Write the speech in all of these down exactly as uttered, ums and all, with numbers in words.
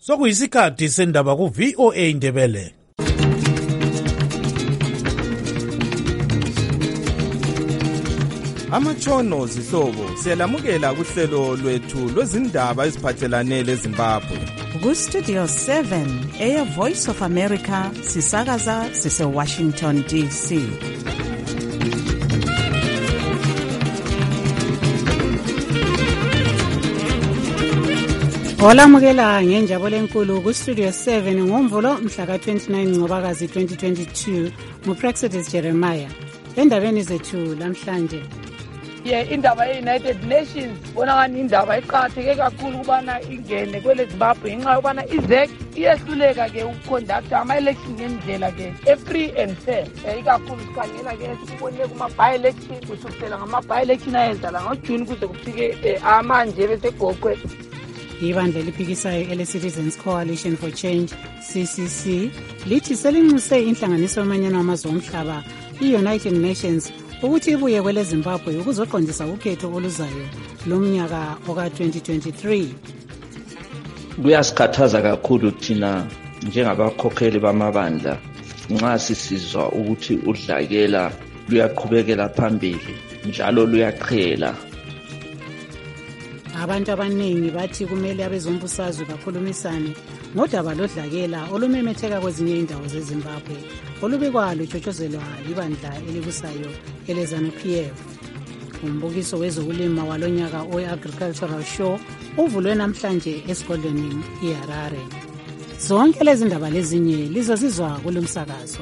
Sokuyisikhathi sendaba ku V O A Ndebele. Amatshono zihlobo siyalamukela kuhlelo lwethu lwezindaba eziphathelane leZimbabwe. Ku Studio seven, Air Voice of America, sisakaza sise Washington D C. Olamukela ngenjabulo enkulu ku Studio seven ngomvulo mhla ka twenty-nine Ncwabakazi twenty twenty-two nguPraxedis Jeremiah. Endabeni zethu lamhlanje, ye indaba ye-United Nations bona ngani indaba iqhatheke kakhulu kubana ingene kwele Zimbabwe ngenxa yokubana i-Z E C iyehluleka ke ukuconducta ama-election ngendlela ke e-free and fair. Ikakhulu sikhangela ke sikubone kuma-by-election kusukela ngama-by-election ayenzala ngoJuni kuze kufike amanje besegoqwe. Ibandla eliphikisayo ele-Citizens Coalition for Change C C C lithi selinxuse inhlanganiso yomanyano wamazwe omhlaba i-United Nations ukuthi ibuye kwele Zimbabwe ukuzoqondisa ukhetho oluzayo lomnyaka oka twenty twenty-three. Kuyasikhathaza kakhulu thina njengabakhokheli bamabandla nxa sisizwa ukuthi udlakela luyaqhubekela phambili njalo luyaqhela. Abantu abaningi bathi kumele abezombusazwe bakhulumisane ngodaba lodlakela olumemetheka kwezinye indawo zeZimbabwe olubikwa lutshotshozelwa libandla elibusayo eleZANU P F. Umbukiso wezokulima walonyaka we-Agricultural Show uvulwe namhlanje esigodlweni iHarare. Zonke lezi ndaba lezinye lizozizwa kulomsakazo.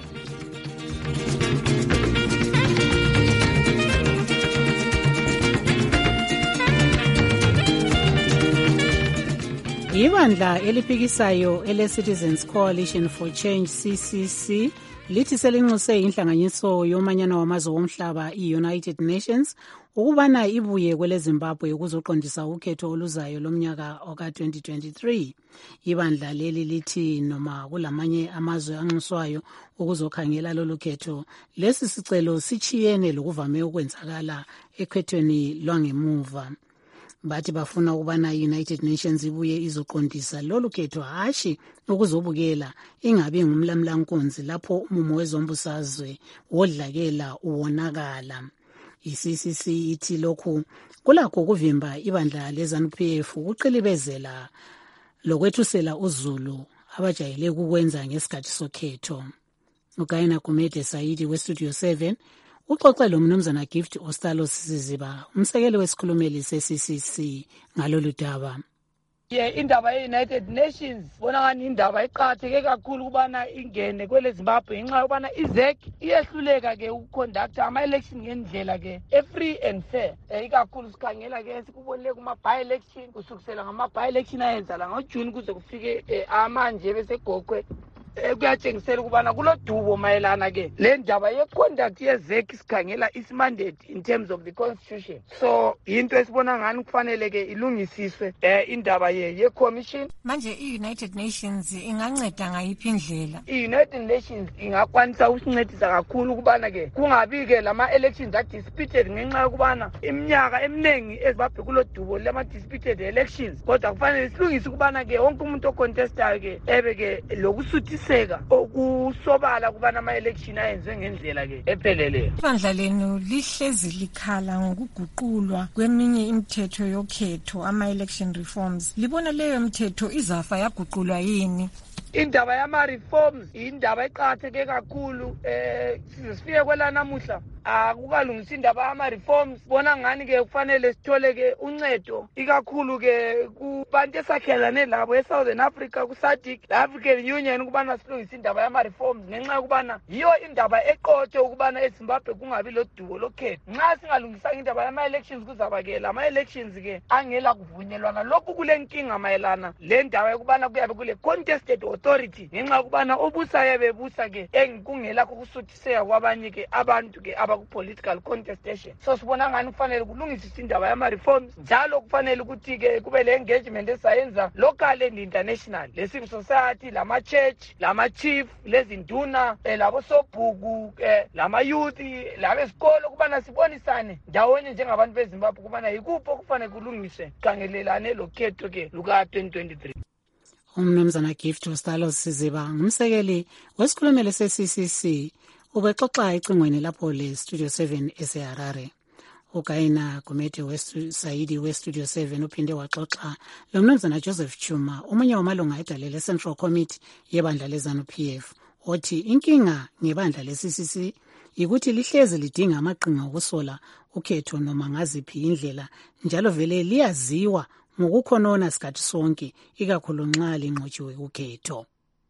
Ibandla eliphikisayo ele-Citizens Coalition for Change C C C lithi selinxuse inhlanganiso yomanyano wamazwe omhlaba i-United Nations ukubana ibuye kwele Zimbabwe ukuzoqondisa ukhetho oluzayo lomnyaka oka twenty twenty-three. Ibandla leli lithi noma kulamanye amazwe anxuswayo ukuzokhangela lolu khetho, lesi sicelo sichiyene lokuvame ukwenzakala ekhethweni lwangemuva. Bathi bafuna ukubana i-United Nations ibuye izoqondisa lolu khetho hashi ukuzobukela ingabi ngumlamlankunzi lapho umumo wezombusazwe wodlakela uwonakala. I-C C C ithi lokhu kulakho ukuvimba ibandla leZANU P F ukuqilibezela lokwethusela uzulu abajayele ukwenza ngesikhathi sokhetho. Ugayina Gumede Saidi we-Studio seven uxoxe lo mnumzana Gift Ostalo Siziba, umsekeli wesikhulumeli se-C C C ngalolu daba. Ye indaba ye-United Nations bona ngani indaba iqhatheke kakhulu kubana ingene kwele Zimbabwe ngenxa yokubana i-Z E C iyehluleka ke ukuconducta ama-election ngendlela ke e-free and fair. Ikakhulu sikhangela ke sikubonile kuma-by-election kusukela ngama-by-election ayenzala ngoJuni kuze kufike amanje besegoqwe. Kuyatshengisela ukubana kulodubo mayelana ke le ndaba ye-conduct ye-Z E C sikhangela its mandate in terms of the constitution. So into esibona ngani kufanele ke ilungisiswe indaba ye-commission. Manje i-United Nations inganceda ngayiphi indlela? I-United Nations ingakwanisa ukusincedisa kakhulu ukubana ke kungabi ke lama-elections a-disputed ngenxa yokubana iminyaka eminingi eZimbabwe kulodubo lama-disputed elections. Kodwa kufanele silungise ukubana ke wonke umuntu ocontestayo ke ebe ke lokusuthi seka okusobala kubana ama-election ayenziwe ngendlela ke epheleleyo. Ibandla lenu lihlezi likhala ngokuguqulwa kweminye imithetho yokhetho ama-election reforms. Libona leyo mithetho izafa yaguqulwa yini? Indaba yama-reforms indaba eqhatheke kakhulu eh sifike kwela namuhla akukalungisa indaba yama-reforms. Bona ngani ke kufanele sithole ke uncedo ikakhulu ke kubantu esakhelane labo e-Southern Africa ku-SADC, le-African Union ukubana silungise indaba yama-reforms ngenxa yokubana yiyo indaba eqothe ukubana eZimbabwe kungabi lodubo lokhetho. Nxa singalungisanga indaba yama-elections kuzaba ke lama-elections ke angela kuvunyelwana. Lokhu kule nkinga mayelana le ndaba yokubana kuyabe kule contested authority ngenxa yokubana obusayo bebusa ke engikungelakho kusuthiseka kwabanye ke abantu ke abaku-political contestation. So sibona ngani kufanele kulungisiswe indaba yama-reforms njalo kufanele ukuthi ke kube le-engagement esayenza local and international, le-civil society, lama-church, lama-chief, lezinduna, labosobhuku, lama-youth, labesikolo kubana sibonisane ndawonye njengabantu beZimbabwe kubana yikupho kufanele kulungiswe khangelelane lokhetho ke luka twenty twenty-three. Umnumzana Gift Ostalo Siziba ngumsekeli wesikhulumeli se-C C C ubexoxa ecingweni lapho le Studio seven eseHarare. uGaina Gumede West Saidi we Studio seven uphinde waxoxa lo mnumzana Joseph Chuma omunye wamalunga edalele Central Committee yebandla leZANU P F othi inkinga ngebandla le-C C C yikuthi lihlezi lidinga amaqhinga okusola ukhetho noma ngaziphi indlela njalo vele liyaziwa ngokukhonona sikhathi sonke ikakhulu nxa linqotshiwe ukhetho.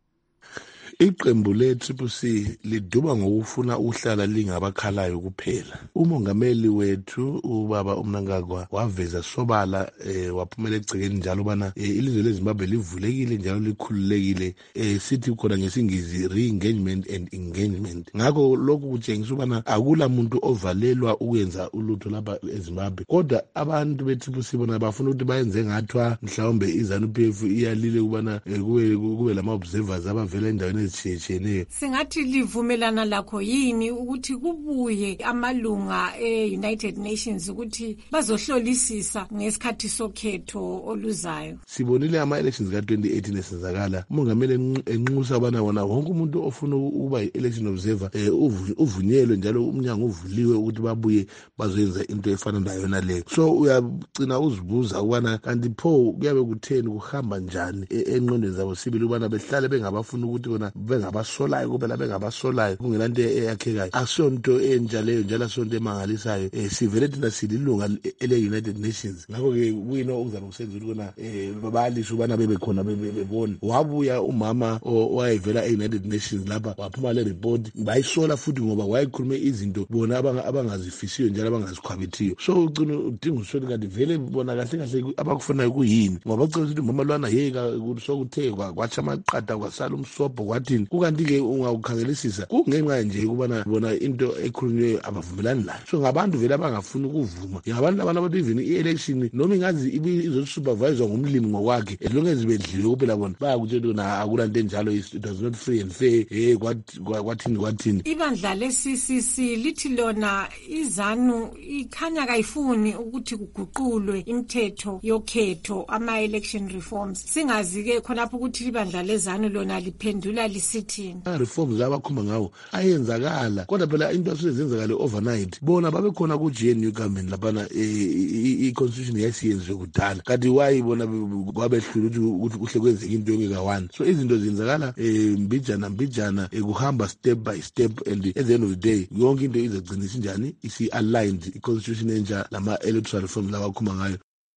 Iqembu le-Triple C liduba ngokufuna uhlala lingabakhalayo kuphela. Umongameli wethu ubaba uMnangagwa waveza sobala eh, waphumela egcekeni njalo bana eh, ilizwe leZimbabwe livulekile njalo likhululekile eh, sithi khona ngesingisi re-engagement and engagement. Ngakho lokhu kutshengisa ubana akula muntu ovalelwa ukwenza ulutho lapha eZimbabwe. Kodwa abantu be-Triple C bona bafuna ukuthi bayenze ngathwa mhlawumbe iZANU P F iyalile kubana eh, kube kube lama observers abavela endaweni ezitshiyeneyo. Singathi livumelana lakho yini ukuthi kubuye amalunga e-United Nations ukuthi bazohlolisisa ngesikhathi sokhetho oluzayo? Sibonile ama-elections ka-twenty eighteen esenzakala. Umongameli enxusa ubana wona wonke umuntu ofuna ukuba yi-election observer eh, uvunyelwe njalo umnyango uvuliwe ukuthi babuye bazoyenza into efana nayo naleyo. So uyagcina uzibuza ukubana kanti pho kuyabe kutheni kuhamba njani engqondweni zabo sibili ubana behlale bengabafuna ukuthi bona bengabasolayo kuphela bengabasolayo kungelanto eyakhekayo. Asonto enja leyo njalo asonto emangalisayo. Eh, sivele thina sililunga ele-United Nations. Ngakho-ke kuyini okuzabe kusenza ukuthi kona eh, babalisho ubana bebekhona bebona. Wabuya umama owayevela e-United Nations lapha waphuma le report bayisola futhi ngoba wayekhulume izinto bona abangazifisiyo njalo abangazikhwabithiyo. So ugcina udinga usoli kanti vele bona kahle kahle abakufunayo kuyini ngoba bacela ukuthi mama lwana yeka sokuthe kwatsha amaqada kwasala umsobho kwathini. Kukanti-ke ungawukhangelisisa kungenxa nje ukubana bona into ekhulunywe abavumelani layo. So ngabantu vele abangafuni ukuvuma ngabantu abantu abathi even i-election noma ingazi izosupervisor ngumlimi ngokwakhe as long as bedliwe kuphela bona bayakutshela ukuthi akulanto enjalo it was not free and fair eh kwathini kwathini. Ibandla le-C C C lithi lona iZANU ikhanya kayifuni ukuthi kuguqulwe imithetho yokhetho ama-election reforms. Singazi-ke khonapho ukuthi ibandla leZANU lona liphendula lisithini. Reforms abakhuluma ngawo ayenzakala kodwa phela into asezenzakala overnight. Bona babekhona ku-G N U government laphana i-constitution yayisiyenziwe kudala kanti why bona kwabehlula ukuthi kuhle kwenzeka into yongeka-one. So izinto zenzakala um mbijana mbijana kuhamba step by step and at the end of the day yonke into izagcina isinjani isi-aligned i-constitution entsha lama-electoral reforms labakhuluma ngayo.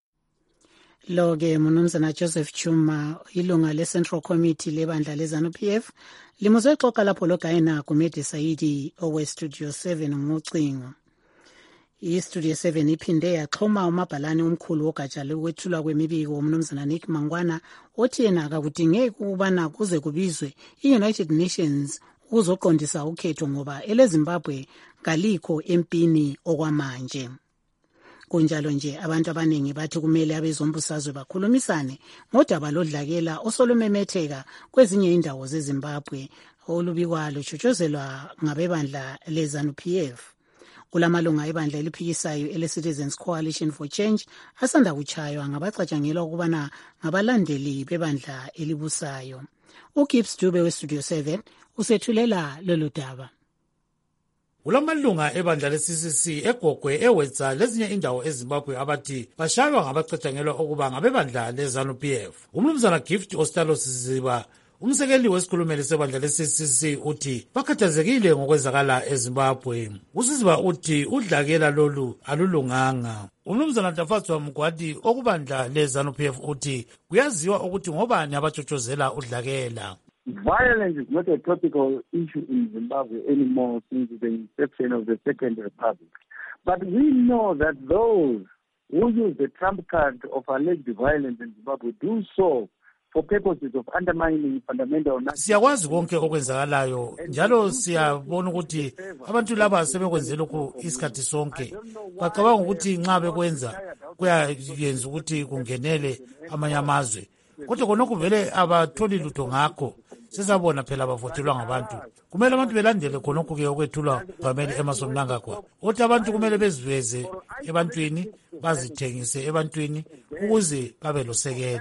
Lo-ke mnumzana Joseph Chuma ilunga le-Central Committee lebandla leZANU P F limuzwe xoxa lapho loGaina Gumede Saidi owe-Studio seven ngocingo. I-Studio seven iphinde yaxhoma umabhalane omkhulu wogatsha lokwethulwa kwemibiko umnumzana Nick Mangwana othi yena akakudingeki ukubana kuze kubizwe i-United Nations ukuzoqondisa ukhetho ngoba eleZimbabwe kalikho empini okwamanje. Kunjalo nje abantu abaningi bathi kumele abezombusazwe bakhulumisane ngodaba lodlakela osolumemetheka kwezinye indawo zeZimbabwe olubikwa lutshutshuzelwa ngabebandla leZANU P F. Kulamalunga ebandla eliphikisayo ele-Citizens Coalition for Change asanda kuchaywa ngabacatshangelwa ukubana ngabalandeli bebandla elibusayo. uGibbs Dube we-Studio seven usethulela lolu daba. Kulamalunga ebandla le-C C C egogwe ewetsa lezinye indawo eZimbabwe abathi bashaywa ngabacatshangelwa ukuba ngabebandla leZANU P F. Umnumzana Gift Ostalo Siziba umsekeli wesikhulumeli sebandla le-C C C uthi bakhathazekile ngokwenzakala eZimbabwe. uSiziba uthi udlakela lolu alulunganga. Umnumzana Tafatswa Mgwadi okubandla leZANU P F uthi kuyaziwa ukuthi ngobani abatshotshozela udlakela. Violence is not a topical issue in Zimbabwe anymore since the inception of the Second Republic. But we know that those who use the trump card of alleged violence in Zimbabwe do so for purposes of undermining fundamental national. Siyakwazi konke okwenzakalayo njalo siyabona ukuthi abantu laba sebekwenzela lokhu isikhathi sonke. Bacabanga ukuthi nxa bekwenza kuyayenza ukuthi kungenele amanye amazwe. Kodwa khonokho vele abatholi lutho ngakho. Sisabona phela bavotelwa ngabantu. Kumele abantu belandele khonokho ke okwethulwa kwamele Emerson Mnangagwa. Othi abantu kumele beziveze ebantwini bazithengise ebantwini ukuze babe losekelo.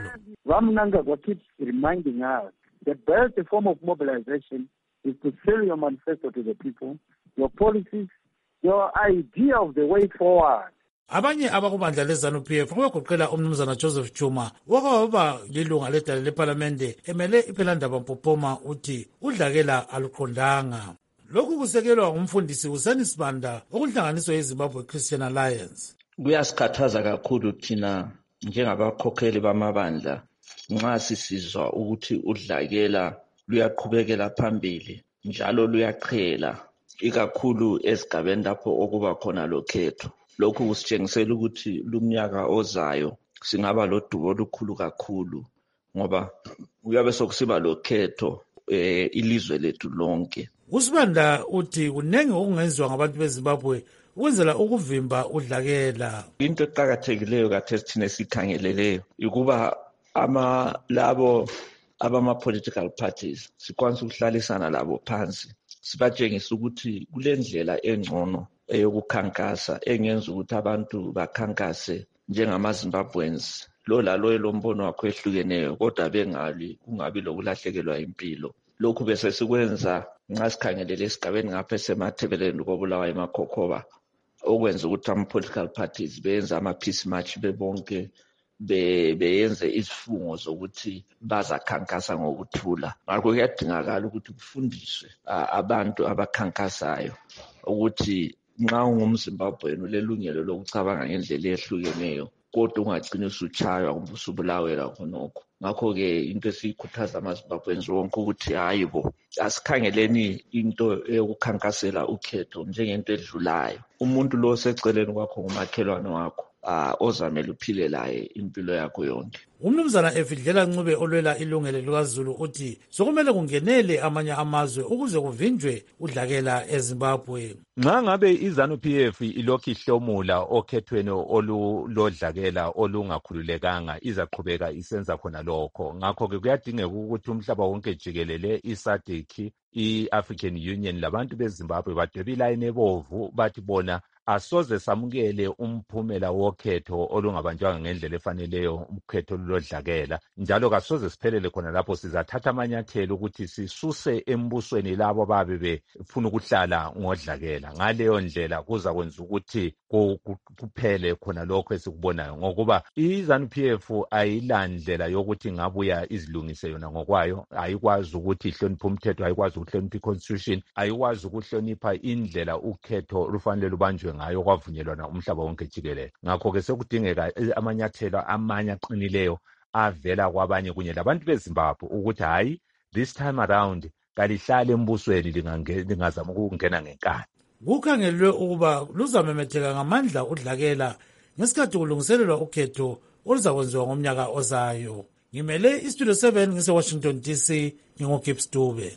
Ram Mnangagwa keeps reminding us the best form of mobilization is to sell your manifesto to the people, your policies, your idea of the way forward. Abanye abakubandla le-ZANU-P F bagoqela umnumzana Joseph Chuma wakawaba lilunga ledala lePhalamende emele iPhelandaba Mpophoma uthi udlakela aluqondanga. Lokhu kusekelwa ngumfundisi uSani Sibanda okunhlanganiso yeZimbabwe Christian Alliance. Kuyasikhathaza kakhulu thina njengabakhokheli bamabandla nxa sisizwa ukuthi udlakela luyaqhubekela phambili njalo luyaqhela ikakhulu esigabeni lapho okuba khona lokhetho. Lokhu kusitshengisela ukuthi lumnyaka ozayo singaba lodubo olukhulu kakhulu ngoba kuyabe sokusiba lokhetho eh, ilizwe lethu lonke. uSibanda uthi kunenge okungenziwa ngabantu beZimbabwe ukwenzela ukuvimba udlakela. Into eqakathekileyo kathesi thina sikhangeleleyo ukuba ama labo abama political parties sikwanisa ukuhlalisana labo phansi sibatshengisa ukuthi kulendlela engcono eyokukhankasa engenza ukuthi abantu bakhankase njengamaZimbabweans lo lalo elombono wakho ehlukeneyo kodwa bengali kungabi lokulahlekelwa impilo. Lokhu bese sikwenza nxa sikhangelele esigabeni ngapha esemathebeleni kobulawa emakhokhoba okwenza ukuthi ama-political parties beyenze ama-peace march bebonke beyenze izifungo zokuthi bazakhankasa ngokuthula. Ngakho kuyadingakala ukuthi kufundiswe abantu abakhankasayo ukuthi nxa ungumZimbabwean ulelungelo lokucabanga ngendlela ehlukeneyo kodwa ungagcina usutshaywa kumbe usubulawela khonokho. Ngakho-ke into esiyikhuthaza amaZimbabweans wonke ukuthi hayi bo asikhangeleni into eyokukhankasela ukhetho njengento edlulayo. Umuntu lo oseceleni kwakho ngumakhelwane wakho ah ozamele uphile laye impilo yakho yonke. Umnumzana Efidlela Ncube olwela ilungelo likaZulu uthi sokumele kungenele amanye amazwe ukuze kuvinjwe udlakela eZimbabwe. Nxa ngabe iZANU-P F ilokhu ihlomula okhethweni olulodlakela olungakhululekanga izaqhubeka isenza khona lokho. Ngakho-ke kuyadingeka ukuthi umhlaba wonke jikelele iSADC, i-African Union labantu beZimbabwe badwebe ilayini ebovu bathi bona asoze samukele umphumela wokhetho olungabanjwanga ngendlela efaneleyo ukhetho olulodlakela njalo kasoze siphelele khona lapho sizathatha amanyathelo ukuthi sisuse embusweni labo babe befuna ukuhlala ngodlakela. Ngaleyo ndlela kuza kwenza ukuthi kuphele khona lokho esikubonayo ngokuba iZANU-P F ayilandlela yokuthi ngabuya izilungise yona ngokwayo, ayikwazi ukuthi ihloniphe umthetho, ayikwazi ukuhlonipha iconstitution, ayikwazi ukuhlonipha indlela ukhetho lufanele lubanjwe ngayo kwavunyelwana umhlaba wonke jikelele. Ngakho-ke sekudingeka amanyathelo amanye aqinileyo avela kwabanye kunye labantu beZimbabwe ukuthi hayi this time around kalihlale embusweni lingazama ukungena ngenkani. Kukhangelwe ukuba luzamemetheka ngamandla udlakela ngesikhathi kulungiselelwa ukhetho oluzakwenziwa ngomnyaka ozayo. Ngimele iStudio seven ngise-Washington D C, ngingoGibbs Dube.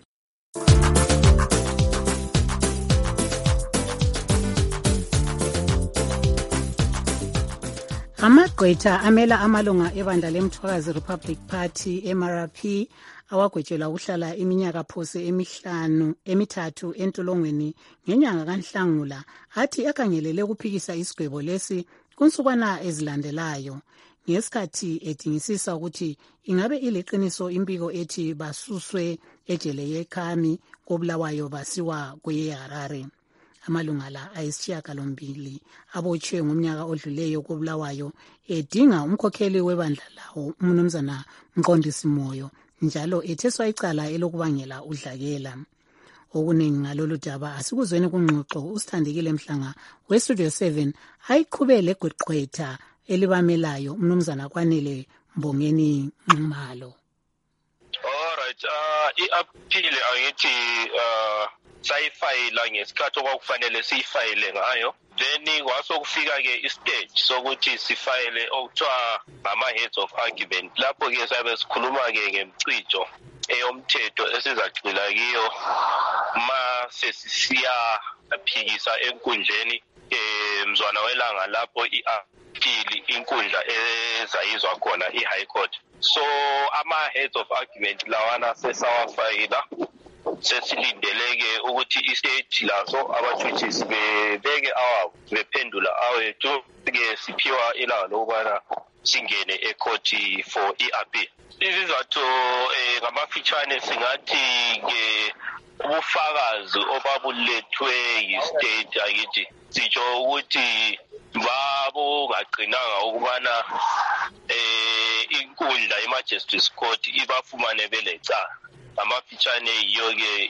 Amagqwetha amela amalunga ebandla lemthwakazi Republic Party M R P awagwetshelwa ukuhlala iminyaka phose emihlanu emithathu entolongweni ngenyanga kaNhlangula athi akhangelele ukuphikisa isigwebo lesi kunsukwana ezilandelayo ngesikhathi edingisisa ukuthi ingabe iliqiniso impiko ethi basuswe ejele yeKhami kobulawayo basiwa kweHarare. Amalunga la ayisishiyagalombili abotshwe ngomnyaka odluleyo kobulawayo edinga umkhokheli webandla lawo umnumzana Mqondisi Moyo njalo etheswa icala elokubangela udlakela. Okuningi ngalolu daba asikuzweni kungxoxo uSithandekile Mhlanga weStudio seven ayiqhubele egqwetha elibamelayo umnumzana Kwanele Mbongeni Nxumalo. All right, uh i-appeal angithi uh sayifayila ngesikhathi okwakufanele siyifayile ngayo, then kwasokufika-ke istage sokuthi sifayile okuthiwa ngama-heads of argument. Lapho-ke sabe sikhuluma-ke ngemcijo eyomthetho esizagxila kiyo ma sesiyaphikisa enkundleni um mzwana welanga lapho i-appeal inkundla ezayizwa khona i-High Court. So ama-heads of argument lawana sesawafayila, sesilindeleke ukuthi istate laso abajustice bebeke awabo bephendula awethu ke siphiwa ilanga lokubana singene ekhoti for i-appeal. Izizathu eh, ngamafitshane singathi ke ubufakazi obabulethwe yi-state akithi sitsho ukuthi babo ngaqinanga ukubana eh inkundla ye-Majesty's Court ibafumane belecala. Amafitshane yiyo-ke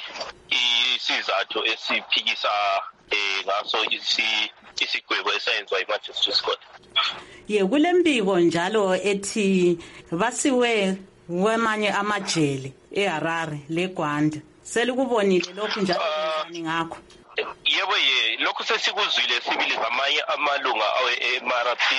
isizathu esiphikisa eh ngaso isigwebo esayenziwa yi-Majesty's Court. Ye kulembiko njalo ethi basiwe kwamanye amajele eHarare leGwanda. Selikubonile lokhu njalo njani ngakho? Yebo ye, lokhu sesikuzwile sibili ngamanye amalunga awe-M R P.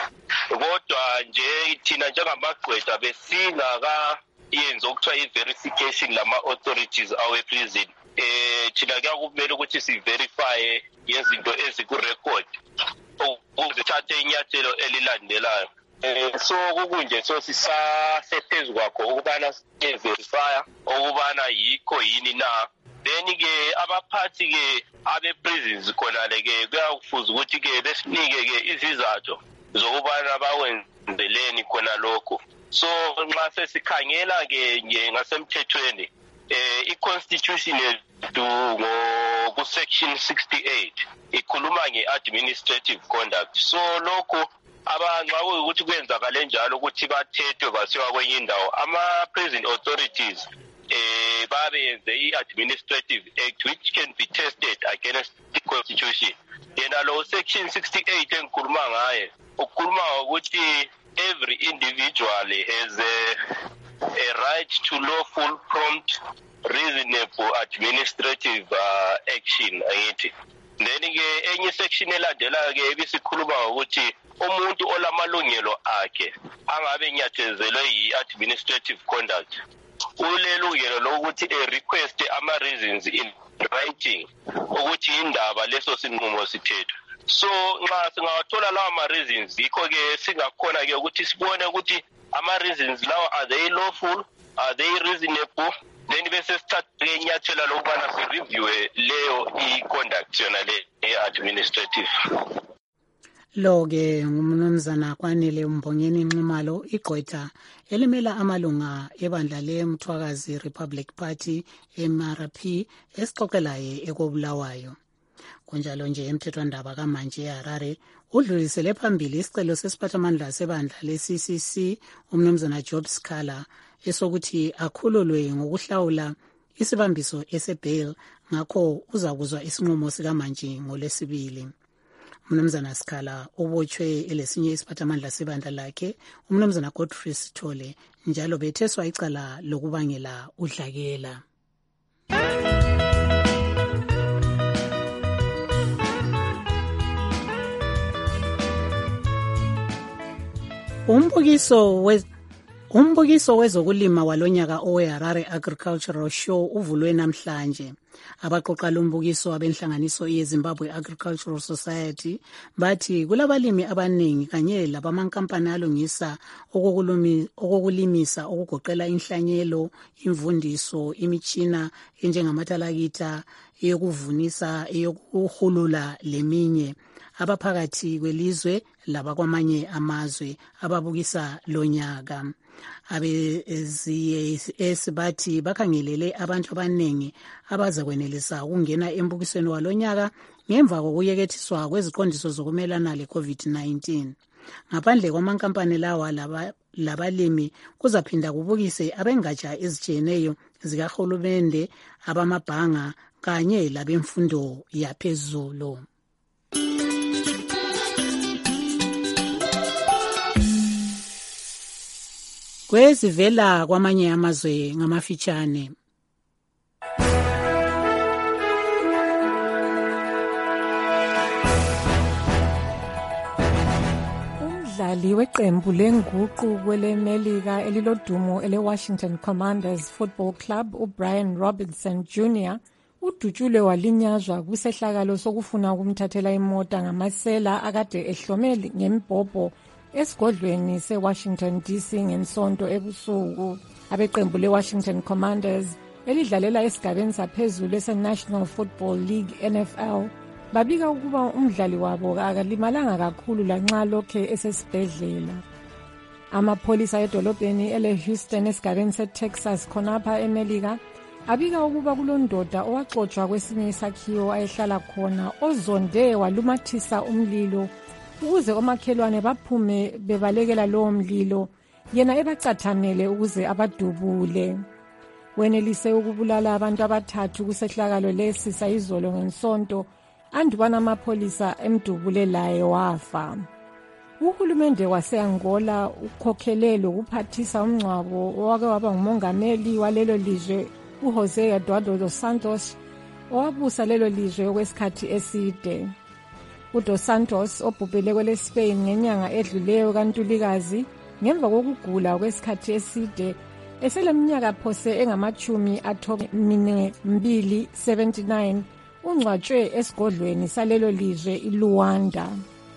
Kodwa nje thina njengamagqwetha besingaka yenza okuthiwa i-verification lama-authorities awe-prison. Eh thina kuyakumele ukuthi si-verify yezinto ezikurecord ukuzithatha inyathelo elilandelayo. Eh so kukunje so sisasephezu kwakho ukubana siverifya ukubana yikho yini na. Then ke abaphathi ke abe-prisons khona ke kuyakufuza ukuthi ke besinike ke izizathu zokubana bawenzeleni khona lokho. So nxa sesikhangela ke ngasemthethweni eh i-constitution yethu ku section sixty-eight ikhuluma nge-administrative conduct. So lokho abanxa ukuthi kwenzakale njalo ukuthi bathethwe basiwa kwenye indawo, ama-prison authorities eh babe yenze i-administrative act which can be tested against the constitution. Yena lo section sixty-eight engikhuluma ngaye ukukhuluma ukuthi every individual has a, a right to lawful, prompt, reasonable administrative uh, action. Then ke enye section elandela ke ibisikhuluma ukuthi umuntu olamalungelo akhe angabe nyathezelwe yi-administrative conduct ulelungelo lokuthi a request ama reasons in writing ukuthi indaba leso sinqumo sithethwe. So nxa singawathola lawa ma reasons yikho ke singakhona ke ukuthi sibone ukuthi ama reasons lawa are they lawful, are they reasonable, then bese sithatha inyathelo lokubana si review leyo i-conduct yona le administrative. Lo ke ngumnumzana Kwanele Mbongeni Nxumalo, igqwetha elimela amalunga ebandla leMthwakazi Republic Party M R P esixoxelaye ekobulawayo. Kunjalo nje emthethwandaba kamanje eHarare udlulisele phambili isicelo sesiphathamandla sebandla le-C C C umnumzana Job Scala esokuthi akhululwe ngokuhlawula isibambiso esebail, ngakho uzakuzwa isinqumo sikamanje ngolesibili. Umnumzana Scala ubotshwe elesinye isiphathamandla sebandla lakhe umnumzana Godfrey Sithole, njalo betheswa icala lokubangela udlakela. Umbukiso we Umbukiso wezokulima walonyaka oweHarare Agricultural Show uvulwe namhlanje. Abaqoqa lombukiso abenhlanganiso yeZimbabwe Agricultural Society bathi kulabalimi abaningi kanye labamankampani alungisa okokulimisa okugoqela inhlanyelo, imvundiso, imitshina enjengamathalakita eyokuvunisa, eyokuhulula leminye, abaphakathi kwelizwe labakwamanye amazwe ababukisa lonyaka. Abezi bathi bakhangelele abantu abaningi abazakwenelisa ukungena embukisweni walonyaka ngemva kokuyekethiswa kweziqondiso zokumelana le-COVID nineteen. Ngaphandle kwamankampani lawa labalimi kuzaphinda kubukise abengatsha ezitshiyeneyo zikahulumende, abamabhanga kanye labemfundo yaphezulu. Kwezivela kwamanye amazwe ngamafitshane. Umdlali weqembu lenguqu kwelemelika elilodumo ele-Washington Commanders Football Club uBrian Robinson Junior udutshulwe walinyazwa kwisehlakalo sokufuna ukumthathela imota ngamasela akade ehlome ngembhobho esigodlweni se-Washington D C ngensonto ebusuku. Abeqembu le-Washington Commanders elidlalela esigabeni saphezulu ese-National Football League N F L babika ukuba umdlali wabo akalimalanga kakhulu lanxa lokhe esesibhedlela. Amapholisa edolobheni ele-Houston esigabeni se-Texas khonapha eMelika abika ukuba kulondoda owaxotshwa kwesinye isakhiwo ayehlala khona ozonde walumathisa umlilo ukuze omakhelwane baphume bebalekela lowo mlilo, yena ebacathamele ukuze abadubule. Wenelise ukubulala abantu abathathu kusehlakalo lesi sayizolo ngensonto, andubana amapholisa emdubule laye wafa. Uhulumende wase-Angola ukhokhele lokuphathisa umngcwabo owake waba ngumongameli walelo lizwe uJose Eduardo dos Santos, owabusa lelo lizwe okwesikhathi eside. uDos Santos obhubhele kwele-Spain ngenyanga edluleyo kaNtulikazi ngemva kokugula kwesikhathi eside eseleminyaka phose engamachumi athobini mbili seventy-nine, ungcwatshwe esigodlweni salelo lizwe iLuanda.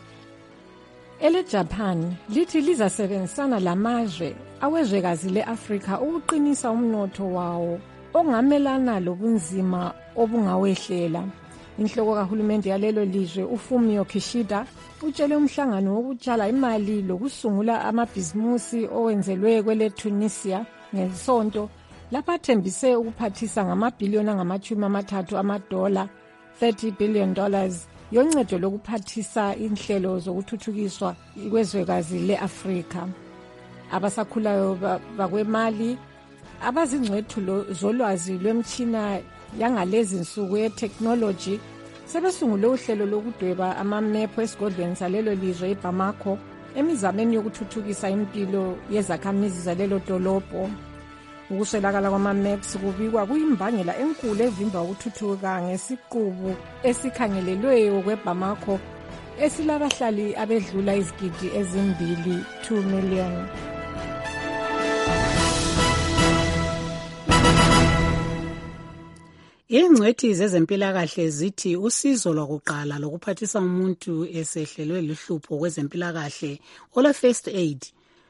Ele-Japan lithi lizasebenzisana lamazwe awezwekazi le-Afrika ukuqinisa umnotho wawo ongamelana lobunzima obungawehlela. Inhloko kahulumende yalelo lizwe uFumio Kishida utshele umhlangano wokutshala imali lokusungula amabhizimusi owenzelwe kwele Tunisia ngesonto lapha athembise ukuphathisa ngamabhiliyoni angamachumi amathathu amadola, thirty billion dollars, yoncedo lokuphathisa inhlelo zokuthuthukiswa kwezwekazi le-Afrika. Abasakhulayo bakwemali abazingcwethu zolwazi lwemtshina yangalezi nsuku ye-technology sebesungule uhlelo lokudweba amamephu esigodlweni salelo lizwe iBamako emizameni yokuthuthukisa impilo yezakhamizi zalelo dolobho. Ukuswelakala kwama-maps kubikwa kuyimbangela enkulu evimba ukuthuthuka ngesiqubu esikhangelelweyo kweBamako esilabahlali abedlula izigidi ezimbili, two million. Ingcwethi zezempilakahle zithi usizo lwakuqala lokuphathisa umuntu esehlelwe luhlupho kwezempilakahle olwe first aid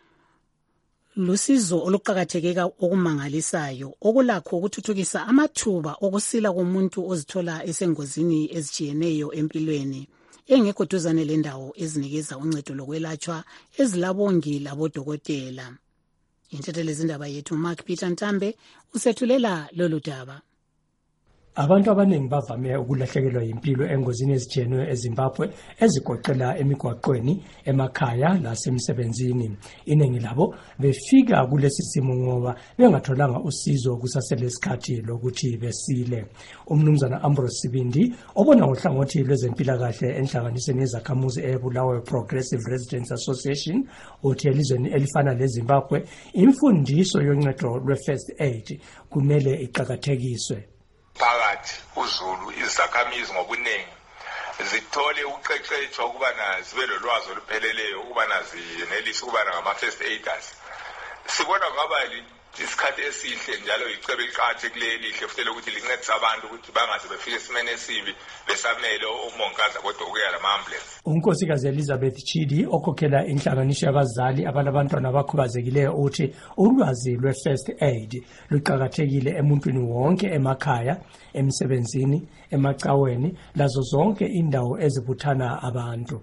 lusizo oluqakatheke okumangalisayo okulakho ukuthuthukisa amathuba okusila komuntu ozithola esengozini ezijiyeneyo empilweni engekho duzane lendawo ezinikeza uncedo lokwelatshwa ezilabongi labodokotela. Inthethele zindaba yethu Mark Peter Ntambe usethulela lolu daba. Abantu abaningi bavame ukulahlekelwa impilo engozini ezijiyeneyo eZimbabwe ezigoqela emigwaqweni, emakhaya lasemsebenzini. Iningi labo befika kulesi simo ngoba bengatholanga usizo kusaselesikhathi lokuthi besile. Umnumzana Ambrose Sibindi obona ngohlangothi lwezempilakahle enhlanganisweni yezakhamuzi eBulawayo Progressive Residents Association uthi elizweni elifana leZimbabwe imfundiso yoncedo lwe-first aid kumele iqakathekiswe. Phakathi uZulu izakhamizi ngobuningi zithole uqeqeshwa ukubana zibe lolwazi olupheleleyo ukubana zinelise ukubana ngama-first aiders. Sibona ngaba isikhathi esihle njalo icebo eliqakathekileyo elihle futhi ukuthi lincedise abantu ukuthi bangaze befike esimeni esibi besamele umongikazi kodokotela lama-ambulance. Unkosikazi Elizabeth Chidi okhokhela inhlanganiso yabazali abalabantwana abakhubazekileyo uthi ulwazi lwe-first aid luqakathekile emuntwini wonke emakhaya, emsebenzini, emacaweni lazo zonke indawo ezibuthana abantu.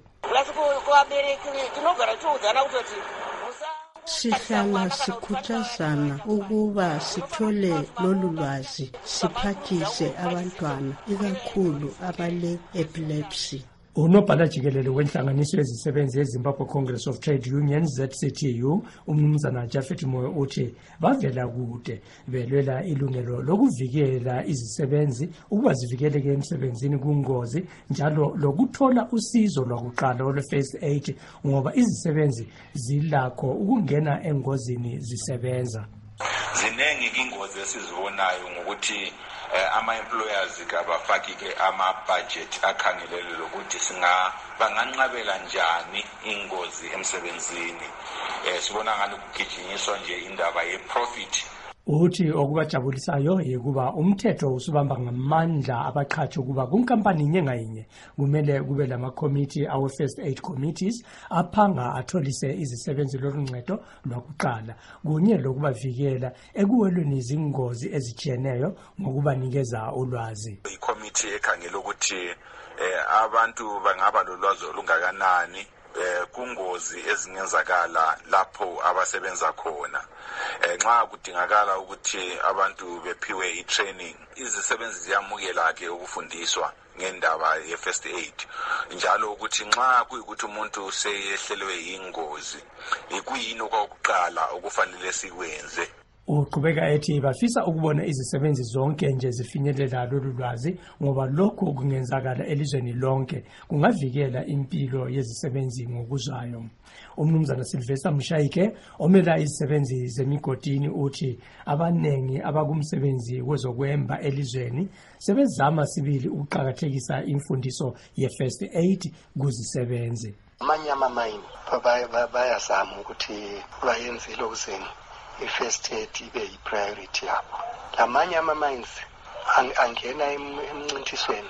Sihlala sikhuthazana ukuba sithole lolu lwazi siphathise abantwana ikakhulu abale epilepsy. Unobhala jikelele wenhlanganiso yezisebenzi yeZimbabwe Congress of Trade Unions Z C T U umnumzana Jafet Moyo uthi bavela kude belwela ilungelo lokuvikela izisebenzi ukuba zivikeleke emsebenzini kungozi njalo lokuthola usizo lwakuqala olwe-first aid ngoba izisebenzi zilakho ukungena engozini zisebenza. Ziningi ingozi esizibonayo ngokuthi ama-employers kabafaki-ke ama-budget akhangelelwe lokuthi banganqabela njani ingozi emsebenzini. Sibona ngani kugijinyiswa nje indaba ye-profit. Uthi okubajabulisayo yekuba umthetho usubamba ngamandla abaqhatshi ukuba kunkampani inye ngayinye kumele kube lama-committee awe-first aid committees aphanga atholise izisebenzi loluncedo lwakuqala kunye lokubavikela ekuwelweni izingozi ezijiyeneyo ngokubanikeza ulwazi. I-committee ekhangela ukuthi eh abantu bangaba lolwazi olungakanani eh kungozi ezingenzakala lapho abasebenza khona. Eh nxa kudingakala ukuthi abantu bephiwe i-training, izisebenzi ziyamukela ke ukufundiswa ngendaba ye-first aid, njalo ukuthi nxa kuyikuthi umuntu seyehlelwe ingozi ikuyini okokuqala okufanele sikwenze. Uqhubeka ethi bafisa ukubona izisebenzi zonke nje zifinyelela lolu lwazi ngoba lokho kungenzakala elizweni lonke kungavikela impilo yezisebenzi ngokuzayo. Umnumzana Sylvester Mshayike omela izisebenzi zemigodini uthi abanengi abakumsebenzi wezokwemba elizweni sebezama sibili ukuqhakathekisa imfundiso ye-first aid kuzisebenzi. Amanye amamayini bayazama ukuthi bayenze lokuzeni i-first aid ibe yi-priority yabo. Lamanye ama-mines angena emncintisweni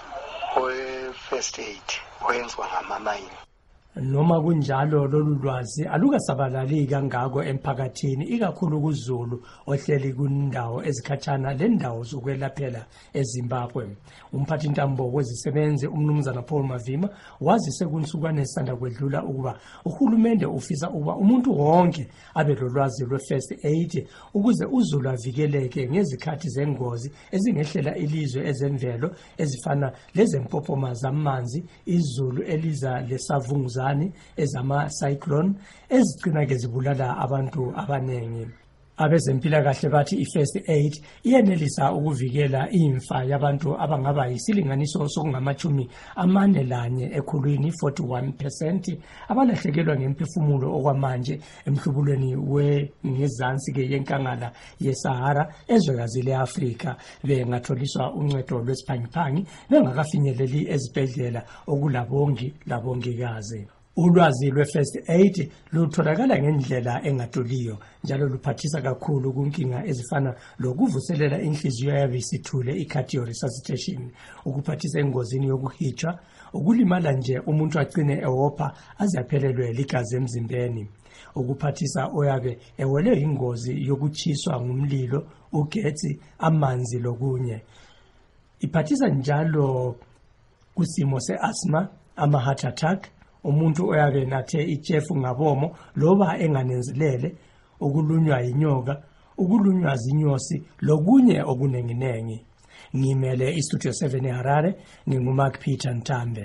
we-first aid oyenziwa ngama-mayini. Noma kunjalo lolu lwazi alukasabalali kangako emphakathini ikakhulu kuZulu ohleli kundawo ezikhatshana lendawo zokwelaphela eZimbabwe. Umphathi ntambo wezisebenzi umnumzana Paul Mavima wazise kunsukwane esanda kwedlula ukuba uhulumende ufisa ukuba umuntu wonke abe lolwazi lwe-first aid ukuze uZulu avikeleke ngezikhathi zengozi ezingehlela ilizwe ezemvelo ezifana lezempophoma zamanzi, izulu eliza lesavunguza ezama cyclone ezigcina ke zibulala abantu abanengi. Abezempilakahle bathi i-first aid iyenelisa ukuvikela imfa yabantu abangaba yisilinganiso sokungamachumi amane lanye ekhulwini forty-one percent abalahlekelwa ngemphefumulo okwamanje emhlubulweni wengezansi ke yenkangala yeSahara ezwekazi leAfrika bengatholiswa uncedo lwesiphangiphangi bengakafinyeleli ezibhedlela okulabongi labongikazi. Ulwazi lwe-first aid lutholakala ngendlela engaduliyo njalo luphathisa kakhulu kunkinga ezifana lokuvuselela inhliziyo yabisithule i-cardio resuscitation, ukuphathisa engozini yokuhitshwa, ukulimala nje umuntu agcine ewopha aze aphelelwe ligazi emzimbeni, ukuphathisa oyabe ewelwe ingozi yokuchiswa ngumlilo, ugetsi, amanzi lokunye. Iphathisa njalo kusimo se-asthma, ama-heart attack, umuntu oyabe nathe ijefu ngabomo loba enganenzilele, ukulunywa inyoka, ukulunywa zinyosi lokunye okunenginengi. Ngimele iStudio seven eHarare, nginguMark Peter Ntambe.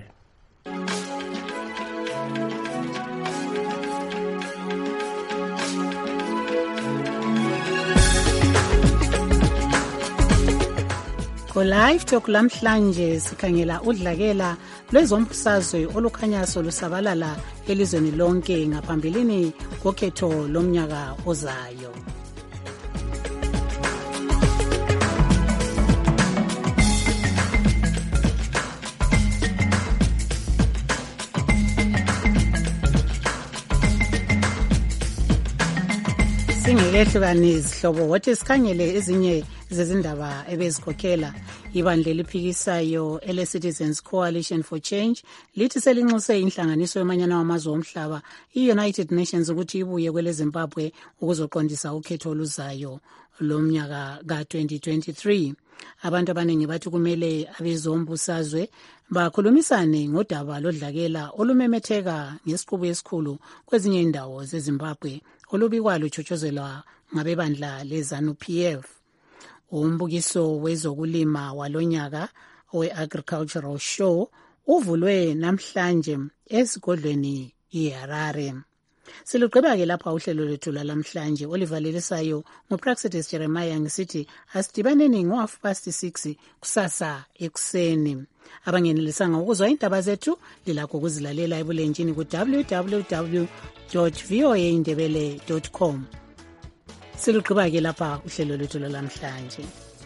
Live Talk lamhlanje sikhangela udlakela lwezombusazwe olukhanya solusabalala elizweni lonke ngaphambilini kokhetho lomnyaka ozayo. Singelehlukani izihlobo wathi sikhangele ezinye zezindaba ebezikhokhela. Ibandla eliphikisayo ele-Citizens Coalition for Change lithi selinxuse inhlanganiso yomanyano wamazwe omhlaba i-United Nations ukuthi ibuye kwele Zimbabwe ukuzoqondisa ukhetho oluzayo lomnyaka ka-twenty twenty-three. Abantu abaningi bathi kumele abezombusazwe bakhulumisane ngodaba lodlakela olumemetheka ngesiqubu esikhulu kwezinye indawo zeZimbabwe olubikwa lutshotshozelwa ngabebandla le-ZANU-P F. Umbukiso wezokulima walonyaka we-Agricultural Show uvulwe namhlanje esigodlweni iHarare. Silugqiba-ke lapha uhlelo lwethu lamhlanje olivalelisayo nguPraxidis Jeremiah ngisithi asidibaneni ngo-half past six kusasa ekuseni. Abangenelisanga ukuzwa indaba zethu lilakho ukuzilalela ebulenjini ku w w w dot voa indebele dot com. Silugqiba-ke lapha uhlelo lwethu lamhlanje.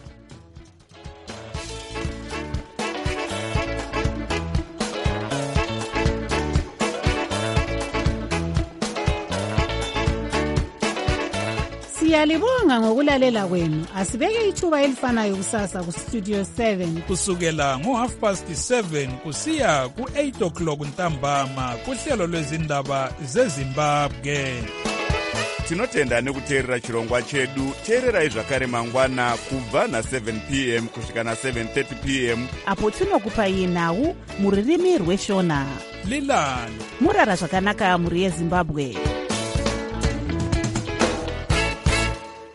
Siyalibonga ngokulalela kwenu. Asibeke ithuba elifanayo kusasa ku Studio seven kusukela ngo half past seven kusiya ku eight o'clock ntambama kuhlelo lwezindaba zeZimbabwe. tinotenda nekuteerera chirongwa chedu. Teererai zvakare mangwana kubva na7 p m kusvika na7 thirty p m apo tinokupai nhau muririmi rweshona. Lilani murara zvakanaka muri yeZimbabwe.